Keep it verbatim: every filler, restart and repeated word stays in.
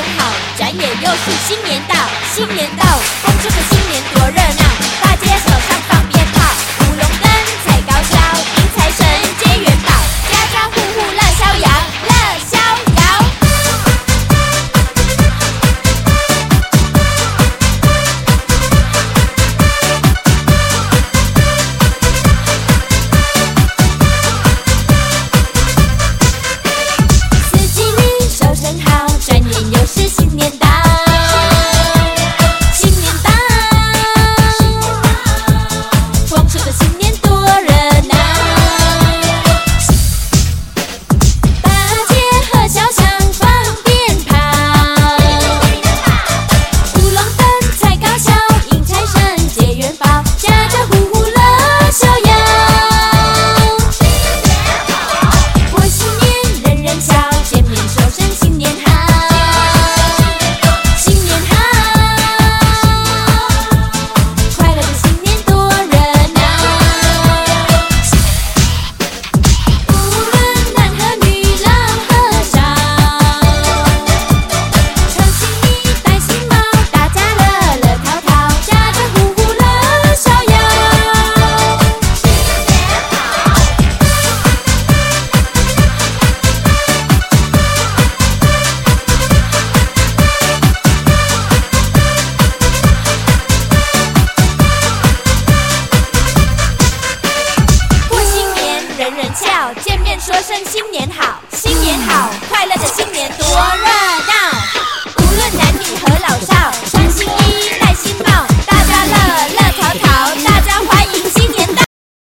好，转眼又是新年到，新年到，风中的新年多热闹，大街手上放鞭炮，舞龙灯，踩高跷，迎财神，接元宝，家家户户乐逍遥，乐逍遥。四季里收成好，转眼又是新年到。新年到，丰收的新年多热闹，大街和小巷放鞭炮，舞龙灯，踩高跷，迎财神，接元宝，家家户户乐逍遥。过新年人人笑，见面说声新年好，新年好，快乐的新年多热闹。无论男和女，老和少，穿新衣，戴新帽，大家乐乐淘淘，家家户户乐逍遥。新年好。过新年人人笑，见面说声新年好，新年好，快乐的新年多热